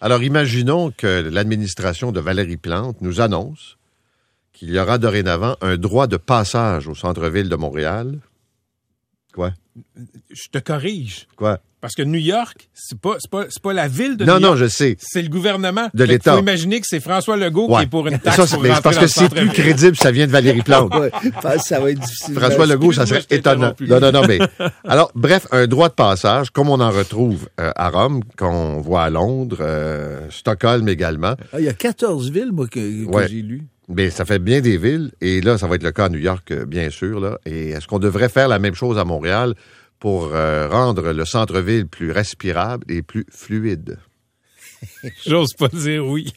Alors, imaginons que l'administration de Valérie Plante nous annonce qu'il y aura dorénavant un droit de passage au centre-ville de Montréal. Quoi? Je te corrige. Quoi? Parce que New York, c'est pas la ville de New York. Non, je sais. C'est le gouvernement de l'État. Il faut imaginer que c'est François Legault qui est pour une taxe pour mais c'est parce que c'est plus crédible, ça vient de Valérie Plante. Ouais, ça va être difficile. François Legault, ça serait étonnant. Non, mais... Alors, bref, un droit de passage, comme on en retrouve à Rome, qu'on voit à Londres, Stockholm également. Il y a 14 villes, moi, que j'ai lues. Mais ça fait bien des villes. Et là, ça va être le cas à New York, bien sûr. Là. Et est-ce qu'on devrait faire la même chose à Montréal pour rendre le centre-ville plus respirable et plus fluide? J'ose pas dire oui.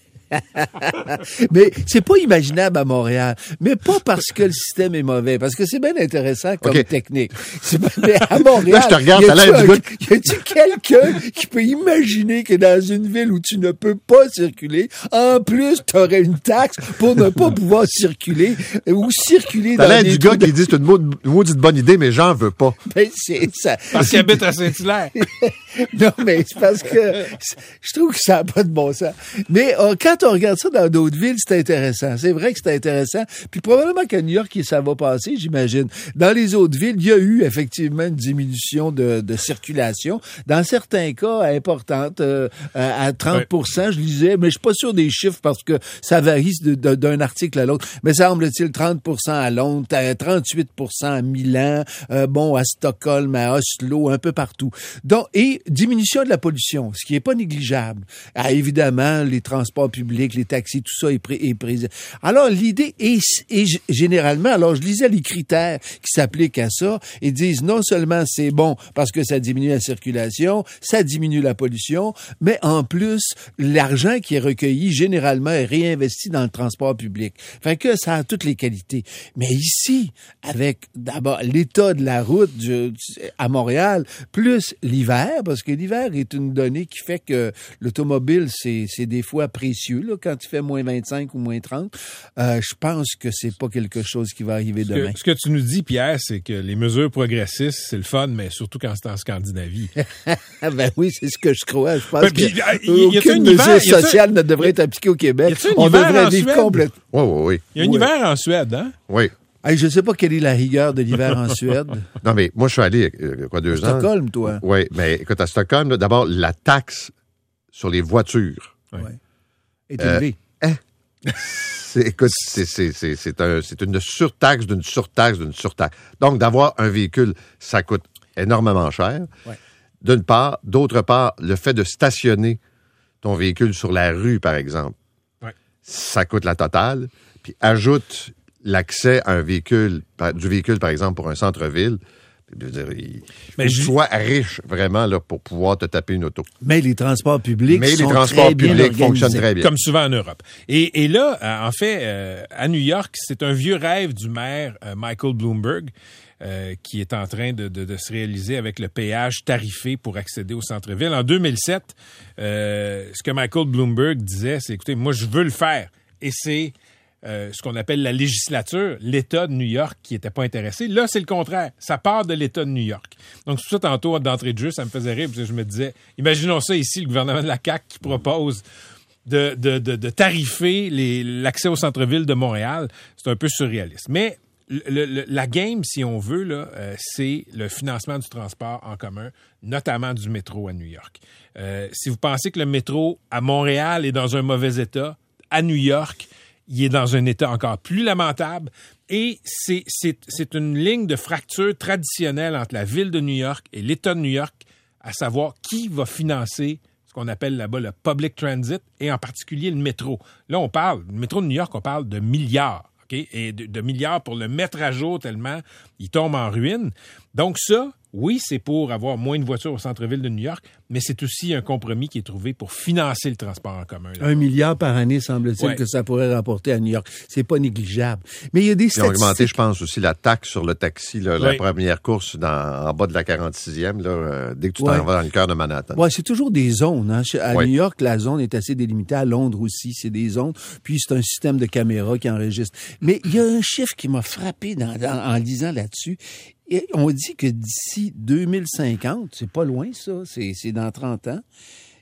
Mais c'est pas imaginable à Montréal. Mais pas parce que le système est mauvais, parce que c'est bien intéressant comme technique. Mais à Montréal, là, je te regarde, y a-tu quelqu'un qui peut imaginer que dans une ville où tu ne peux pas circuler, en plus, tu aurais une taxe pour ne pas pouvoir circuler ou circuler dans les... du gars qui dit c'est une maudite bonne idée, mais j'en veux pas. Ben, c'est ça. Parce qu'il habite à Saint-Hilaire. Non, mais c'est parce que je trouve que ça n'a pas de bon sens. Mais quand on regarde ça dans d'autres villes, c'est intéressant. C'est vrai que c'est intéressant. Puis probablement qu'à New York, ça va passer, j'imagine. Dans les autres villes, il y a eu effectivement une diminution de circulation. Dans certains cas, importante, à 30%, je lisais, mais je suis pas sûr des chiffres parce que ça varie d'un article à l'autre. Mais semble-t-il 30% à Londres, 38% à Milan, à Stockholm, à Oslo, un peu partout. Donc, et diminution de la pollution, ce qui est pas négligeable. Ah, évidemment, les transports publics, les taxis, tout ça est pris. Alors, l'idée est généralement, alors je lisais les critères qui s'appliquent à ça et disent non seulement c'est bon parce que ça diminue la circulation, ça diminue la pollution, mais en plus, l'argent qui est recueilli généralement est réinvesti dans le transport public. Fait que ça a toutes les qualités. Mais ici, avec d'abord l'état de la route à Montréal, plus l'hiver, parce que l'hiver est une donnée qui fait que l'automobile, c'est des fois précieux, là, quand il fait moins 25 ou moins 30. Je pense que c'est pas quelque chose qui va arriver demain. Ce que tu nous dis, Pierre, c'est que les mesures progressistes, c'est le fun, mais surtout quand c'est en Scandinavie. Ben oui, c'est ce que je crois. Je pense qu'aucune mesure sociale ne devrait être appliquée au Québec. On devrait vivre complètement. Oui. Il y a un hiver en Suède, hein? Oui. Hey, je sais pas quelle est la rigueur de l'hiver en Suède. Non, mais moi, je suis allé, 2 ans. Stockholm, toi. Oui, mais écoute, à Stockholm, là, d'abord, la taxe sur les voitures est élevée. C'est une surtaxe d'une surtaxe d'une surtaxe. Donc, d'avoir un véhicule, ça coûte énormément cher. Ouais. D'une part. D'autre part, le fait de stationner ton véhicule sur la rue, par exemple, ça coûte la totale. Puis ajoute l'accès à du véhicule, par exemple, pour un centre-ville. Je veux dire, il faut que tu sois riche, vraiment, là, pour pouvoir te taper une auto. Mais les transports publics fonctionnent très bien. Comme souvent en Europe. Et là, en fait, à New York, c'est un vieux rêve du maire Michael Bloomberg qui est en train de se réaliser avec le péage tarifé pour accéder au centre-ville. En 2007, ce que Michael Bloomberg disait, c'est, écoutez, moi, je veux le faire. Et c'est ce qu'on appelle la législature, l'État de New York qui n'était pas intéressé. Là, c'est le contraire. Ça part de l'État de New York. Donc, tout ça, tantôt, d'entrée de jeu, ça me faisait rire parce que je me disais, imaginons ça ici, le gouvernement de la CAQ qui propose de tarifer l'accès au centre-ville de Montréal. C'est un peu surréaliste. Mais la game, si on veut, là, c'est le financement du transport en commun, notamment du métro à New York. Si vous pensez que le métro à Montréal est dans un mauvais état, à New York, il est dans un état encore plus lamentable et c'est une ligne de fracture traditionnelle entre la ville de New York et l'État de New York, à savoir qui va financer ce qu'on appelle là-bas le public transit et en particulier le métro. Là, le métro de New York, on parle de milliards, OK? Et de milliards pour le mettre à jour tellement il tombe en ruine. Donc ça, oui, c'est pour avoir moins de voitures au centre-ville de New York, mais c'est aussi un compromis qui est trouvé pour financer le transport en commun. Là. 1 milliard par année, semble-t-il, que ça pourrait rapporter à New York. C'est pas négligeable. Mais il y a des statistiques... Ils ont augmenté, je pense, aussi la taxe sur le taxi, là, la première course en bas de la 46e, là, dès que tu t'en vas dans le cœur de Manhattan. Oui, c'est toujours des zones. Hein. À New York, la zone est assez délimitée. À Londres aussi, c'est des zones. Puis c'est un système de caméras qui enregistre. Mais il y a un chiffre qui m'a frappé en lisant là-dessus. Et on dit que d'ici 2050, c'est pas loin ça, c'est dans 30 ans,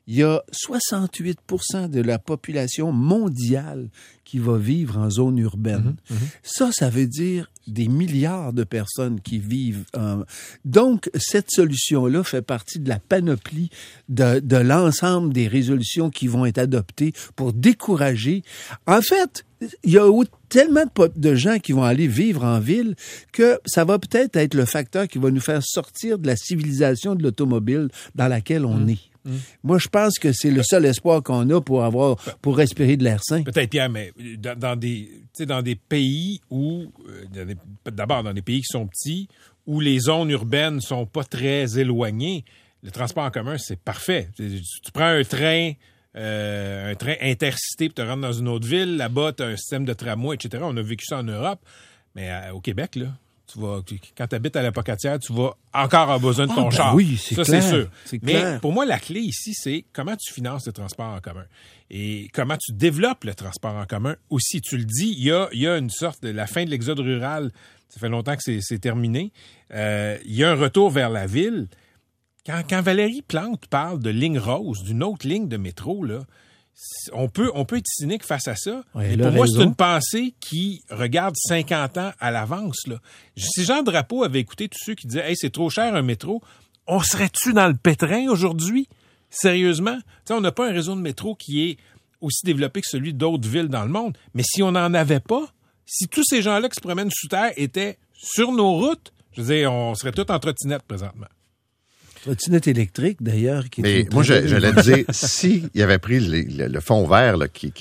il y a 68% de la population mondiale qui va vivre en zone urbaine. Ça veut dire des milliards de personnes qui vivent. Donc, cette solution-là fait partie de la panoplie de l'ensemble des résolutions qui vont être adoptées pour décourager. En fait, il y a tellement de gens qui vont aller vivre en ville que ça va peut-être être le facteur qui va nous faire sortir de la civilisation de l'automobile dans laquelle on est. Moi, je pense que c'est le seul espoir qu'on a pour respirer de l'air sain. Peut-être, Pierre, mais dans des pays où, d'abord dans des pays qui sont petits, où les zones urbaines sont pas très éloignées, le transport en commun, c'est parfait. Tu prends un train intercité pour te rendre dans une autre ville, là-bas, tu as un système de tramway, etc. On a vécu ça en Europe, mais au Québec, là, quand tu habites à la Pocatière, tu vas encore avoir besoin de ton char. Oui, c'est clair. Ça, c'est sûr. Mais clair. pour moi, la clé ici, c'est comment tu finances le transport en commun et comment tu développes le transport en commun aussi. Tu le dis, il y a une sorte de la fin de l'exode rural. Ça fait longtemps que c'est terminé. Il y a un retour vers la ville. Quand Valérie Plante parle de ligne rose, d'une autre ligne de métro, là, on peut être cynique face à ça. Ouais, pour moi, c'est une pensée qui regarde 50 ans à l'avance. Là. Si Jean Drapeau avait écouté tous ceux qui disaient « Hey, c'est trop cher un métro », on serait-tu dans le pétrin aujourd'hui? Sérieusement? T'sais, on n'a pas un réseau de métro qui est aussi développé que celui d'autres villes dans le monde. Mais si on n'en avait pas, si tous ces gens-là qui se promènent sous terre étaient sur nos routes, je veux dire, on serait tous en trottinette présentement. Trottinette électrique, d'ailleurs. Mais moi, j'allais te dire, s'il avait pris le fonds vert, là, qui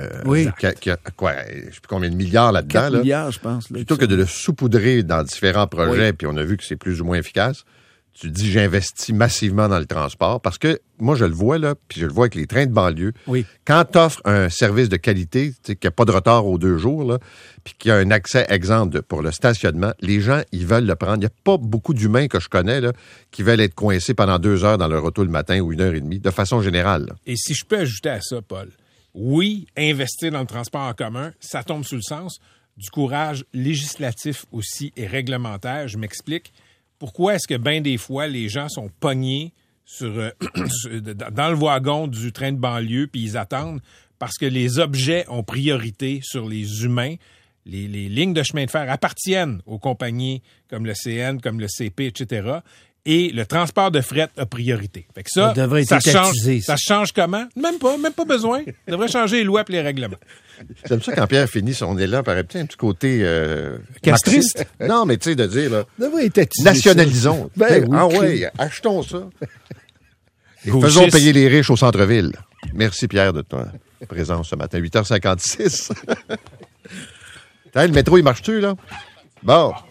a quoi, je sais plus combien de milliards là-dedans, 4 milliards, je pense. Là, plutôt que de le saupoudrer dans différents projets, puis on a vu que c'est plus ou moins efficace, tu dis, j'investis massivement dans le transport, parce que moi, je le vois, là, puis je le vois avec les trains de banlieue. Oui. Quand tu offres un service de qualité, qu'il n'y a pas de retard aux 2 jours, là, puis qu'il y a un accès exemple pour le stationnement, les gens, ils veulent le prendre. Il n'y a pas beaucoup d'humains que je connais là, qui veulent être coincés pendant 2 heures dans leur auto le matin ou 1h30, de façon générale. Là. Et si je peux ajouter à ça, Paul, oui, investir dans le transport en commun, ça tombe sous le sens du courage législatif aussi et réglementaire. Je m'explique. Pourquoi est-ce que bien des fois, les gens sont pognés dans le wagon du train de banlieue puis ils attendent parce que les objets ont priorité sur les humains. Les lignes de chemin de fer appartiennent aux compagnies comme le CN, comme le CP, etc. Et le transport de fret a priorité. Fait que ça change comment? Même pas besoin. Ça devrait changer les lois et les règlements. J'aime ça quand Pierre finit son élan par un petit côté... castriste? Non, mais tu sais, de dire, là, nationalisons. nationalisons. Oui, Achetons ça. Et faisons payer les riches au centre-ville. Merci, Pierre, de ta présence ce matin. 8h56. Le métro, il marche-tu, là? Bon.